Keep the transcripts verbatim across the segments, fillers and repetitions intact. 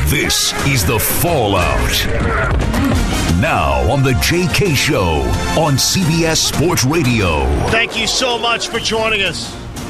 This is The Fallout. Now on the J K Show on C B S Sports Radio. Thank you so much for joining us.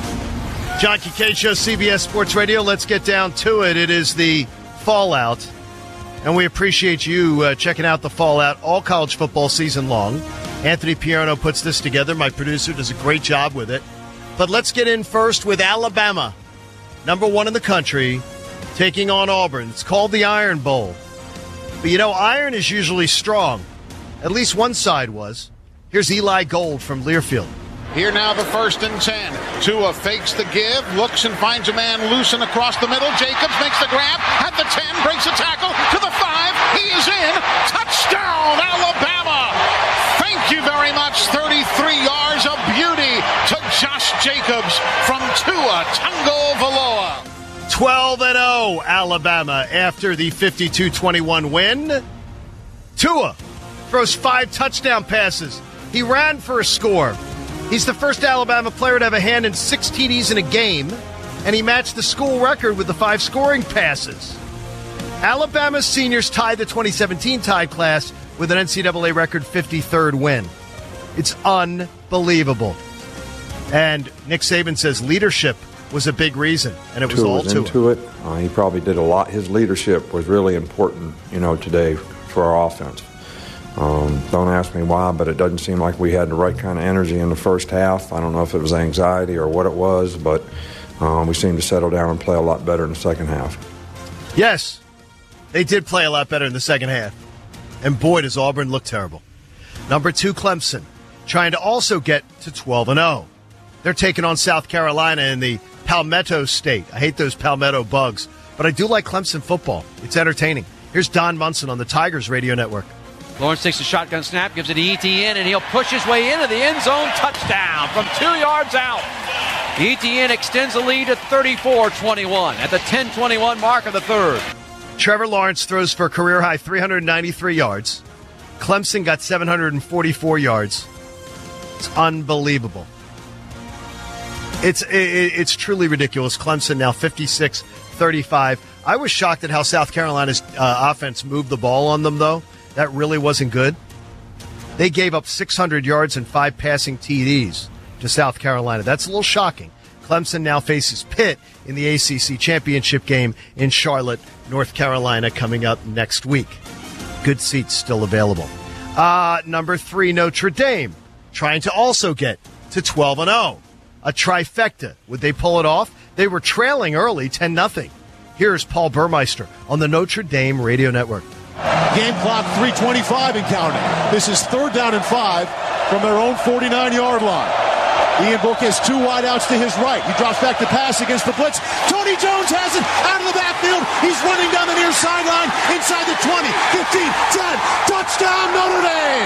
John Kincaid Show, C B S Sports Radio. Let's get down to it. It is the Fallout, and we appreciate you uh, checking out the Fallout all college football season long. Anthony Pierno puts this together. My producer does a great job with it. But let's get in first with Alabama, number one in the country, taking on Auburn. It's called the Iron Bowl. But, you know, Iron is usually strong. At least one side was. Here's Eli Gold from Learfield. Here now the first and ten. Tua fakes the give, looks and finds a man loose and across the middle. Jacobs makes the grab at the ten, breaks a tackle to the five. He is in. Touchdown, Alabama. Thank you very much. thirty-three yards of beauty to Josh Jacobs from Tua Tagovailoa. twelve and oh Alabama after the fifty-two twenty-one win. Tua throws five touchdown passes. He ran for a score. He's the first Alabama player to have a hand in six T Ds in a game, and he matched the school record with the five scoring passes. Alabama's seniors tied the twenty seventeen Tide class with an N C double A record fifty-third win. It's unbelievable. And Nick Saban says leadership was a big reason, and it was Tua all was to into it. Uh, he probably did a lot. His leadership was really important, you know, today for our offense. Um, don't ask me why, but it doesn't seem like we had the right kind of energy in the first half. I don't know if it was anxiety or what it was, but um, we seemed to settle down and play a lot better in the second half. Yes, they did play a lot better in the second half. And boy, does Auburn look terrible. Number two, Clemson, trying to also get to twelve and oh. They're taking on South Carolina in the Palmetto State. I hate those Palmetto bugs, but I do like Clemson football. It's entertaining. Here's Don Munson on the Tigers radio network. Lawrence takes a shotgun snap, gives it to Etienne, and he'll push his way into the end zone. Touchdown from two yards out. Etienne extends the lead to thirty-four twenty-one at the ten twenty-one mark of the third. Trevor Lawrence throws for a career-high three hundred ninety-three yards. Clemson got seven hundred forty-four yards. It's unbelievable. It's it, it's truly ridiculous. Clemson now fifty-six thirty-five. I was shocked at how South Carolina's uh, offense moved the ball on them, though. That really wasn't good. They gave up six hundred yards and five passing T Ds to South Carolina. That's a little shocking. Clemson now faces Pitt in the A C C championship game in Charlotte, North Carolina, coming up next week. Good seats still available. Uh, number three, Notre Dame, trying to also get to twelve and oh. A trifecta. Would they pull it off? They were trailing early, ten nothing. Here's Paul Burmeister on the Notre Dame radio network. Game clock three twenty-five and counting. This is third down and five from their own forty-nine-yard line. Ian Book has two wideouts to his right. He drops back to pass against the blitz. Tony Jones has it out of the backfield. He's running down the near sideline inside the twenty, fifteen, ten. Touchdown, Notre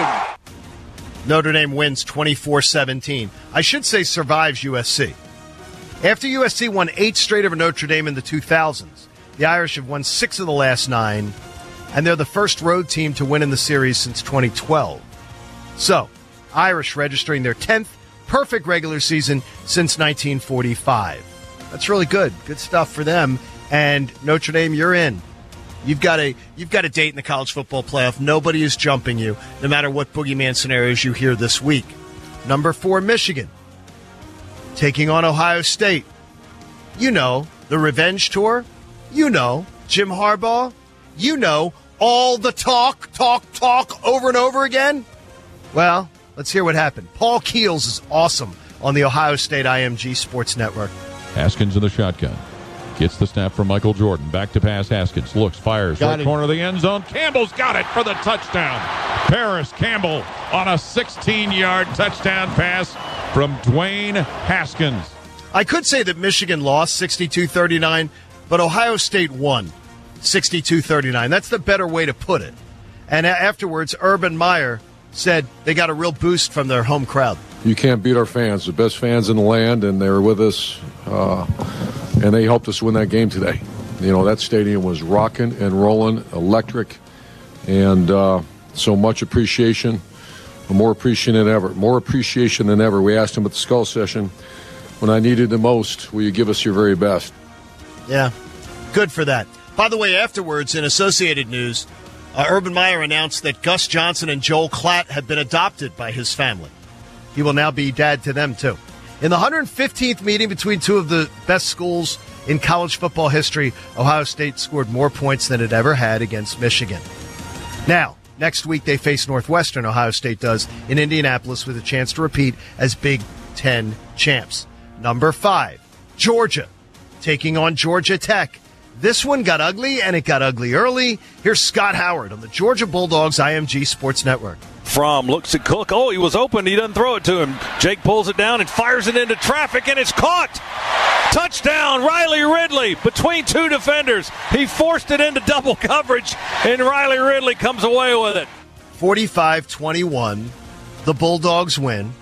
Dame! Notre Dame wins twenty-four seventeen. I should say survives U S C. After U S C won eight straight over Notre Dame in the two thousands, the Irish have won six of the last nine, and they're the first road team to win in the series since twenty twelve. So, Irish registering their tenth perfect regular season since nineteen forty-five. That's really good. Good stuff for them. And Notre Dame, you're in. You've got a you've got a date in the college football playoff. Nobody is jumping you, no matter what boogeyman scenarios you hear this week. Number four, Michigan, taking on Ohio State. You know, the revenge tour. You know, Jim Harbaugh. You know, all the talk, talk, talk over and over again. Well, let's hear what happened. Paul Keels is awesome on the Ohio State I M G Sports Network. Haskins in the shotgun. Gets the snap from Michael Jordan. Back to pass. Haskins looks, fires. Got right it. Corner of the end zone. Campbell's got it for the touchdown. Paris Campbell on a sixteen-yard touchdown pass from Dwayne Haskins. I could say that Michigan lost sixty-two thirty-nine, but Ohio State won sixty-two thirty-nine. That's the better way to put it. And afterwards, Urban Meyer said they got a real boost from their home crowd. You can't beat our fans, the best fans in the land, and they were with us, uh, and they helped us win that game today. You know, that stadium was rocking and rolling, electric, and uh, so much appreciation, more appreciation than ever, more appreciation than ever. We asked him at the Skull Session, when I needed the most, will you give us your very best? Yeah, good for that. By the way, afterwards, in Associated News, uh, Urban Meyer announced that Gus Johnson and Joel Klatt had been adopted by his family. He will now be dad to them, too. In the one hundred fifteenth meeting between two of the best schools in college football history, Ohio State scored more points than it ever had against Michigan. Now, next week they face Northwestern, Ohio State does, in Indianapolis with a chance to repeat as Big Ten champs. Number five, Georgia, taking on Georgia Tech. This one got ugly, and it got ugly early. Here's Scott Howard on the Georgia Bulldogs I M G Sports Network. Fromm looks at Cook. Oh, he was open. He doesn't throw it to him. Jake pulls it down and fires it into traffic, and it's caught. Touchdown, Riley Ridley, between two defenders. He forced it into double coverage, and Riley Ridley comes away with it. forty-five twenty-one, the Bulldogs win.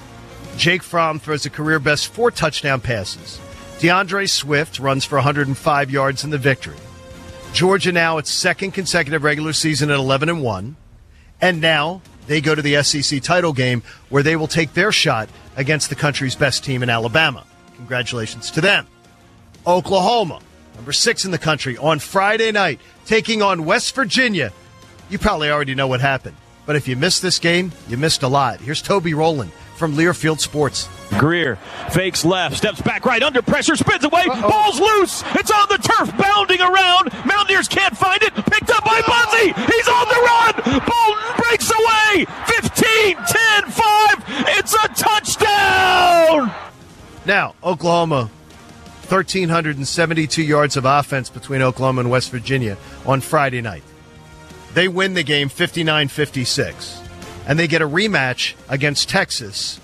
Jake Fromm throws a career-best four touchdown passes. DeAndre Swift runs for one hundred five yards in the victory. Georgia now its second consecutive regular season at eleven and one. And now they go to the S E C title game where they will take their shot against the country's best team in Alabama. Congratulations to them. Oklahoma, number six in the country, on Friday night, taking on West Virginia. You probably already know what happened. But if you missed this game, you missed a lot. Here's Toby Rowland from Learfield Sports. Greer fakes left, steps back right, under pressure, spins away, Uh-oh. Ball's loose, it's on the turf, bounding around, Mountaineers can't find it, picked up by Bunsey, he's on the run, Bolton breaks away, fifteen, ten, five, it's a touchdown! Now, Oklahoma, one thousand three hundred seventy-two yards of offense between Oklahoma and West Virginia on Friday night. They win the game fifty-nine fifty-six, and they get a rematch against Texas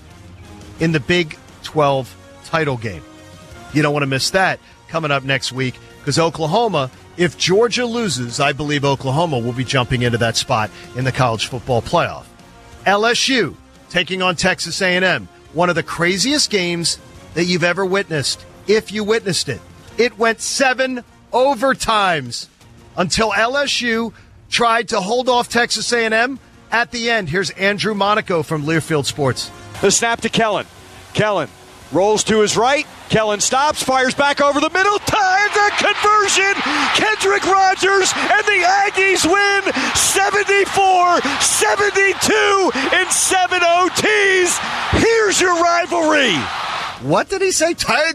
in the Big twelve title game. You don't want to miss that coming up next week because Oklahoma, if Georgia loses, I believe Oklahoma will be jumping into that spot in the college football playoff. L S U taking on Texas A and M, one of the craziest games that you've ever witnessed, if you witnessed it. It went seven overtimes until L S U tried to hold off Texas A and M at the end. Here's Andrew Monaco from Learfield Sports. The snap to Kellen. Kellen rolls to his right. Kellen stops, fires back over the middle. Time the conversion. Kendrick Rogers and the Aggies win seventy-four seventy-two in seven O Ts. Here's your rivalry. What did he say?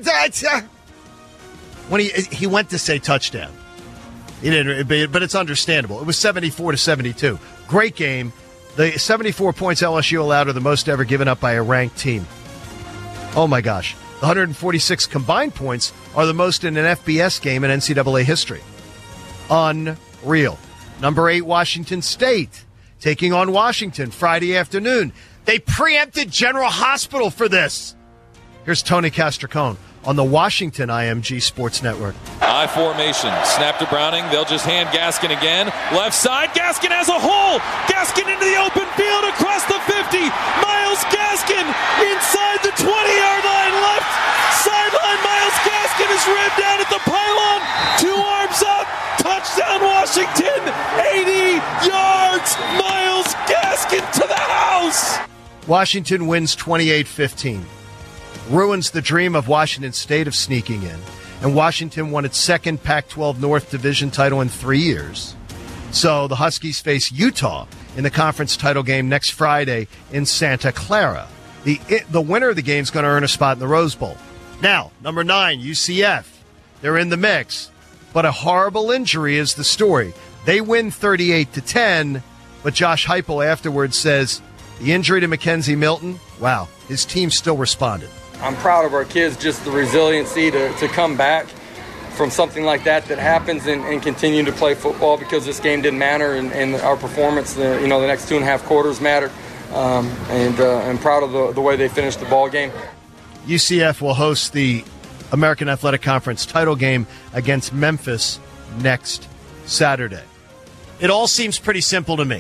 When he he went to say touchdown. He didn't, but it's understandable. It was seventy-four to seventy-two. Great game. The seventy-four points L S U allowed are the most ever given up by a ranked team. Oh, my gosh. The one hundred forty-six combined points are the most in an F B S game in N C double A history. Unreal. Number eight, Washington State, taking on Washington Friday afternoon. They preempted General Hospital for this. Here's Tony Castricone on the Washington I M G Sports Network. I formation. Snap to Browning. They'll just hand Gaskin again. Left side. Gaskin has a hole. Gaskin into the open field across the fifty. Myles Gaskin inside the twenty-yard line. Left sideline. Myles Gaskin is ripped down at the pylon. Two arms up. Touchdown Washington. eighty yards. Myles Gaskin to the house. Washington wins twenty-eight fifteen. Ruins the dream of Washington State of sneaking in. And Washington won its second Pac twelve North Division title in three years. So the Huskies face Utah in the conference title game next Friday in Santa Clara. The, the winner of the game is going to earn a spot in the Rose Bowl. Now, number nine, U C F. They're in the mix. But a horrible injury is the story. They win thirty-eight to ten, but Josh Heupel afterwards says the injury to Mackenzie Milton, wow, his team still responded. I'm proud of our kids, just the resiliency to, to come back from something like that that happens and, and continue to play football because this game didn't matter and, and our performance, the, you know, the next two and a half quarters mattered. Um, and uh, I'm proud of the, the way they finished the ball game. U C F will host the American Athletic Conference title game against Memphis next Saturday. It all seems pretty simple to me.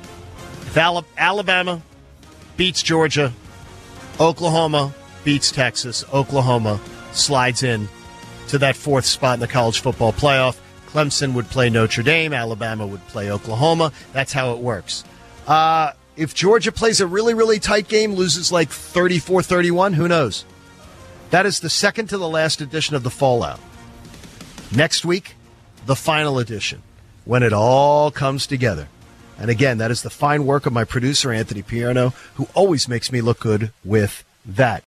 If Alabama beats Georgia, Oklahoma beats Texas, Oklahoma slides in to that fourth spot in the college football playoff. Clemson would play Notre Dame. Alabama would play Oklahoma. That's how it works. Uh, if Georgia plays a really, really tight game, loses like thirty-four thirty-one, who knows? That is the second to the last edition of the Fallout. Next week, the final edition, when it all comes together. And again, that is the fine work of my producer, Anthony Pierno, who always makes me look good with that.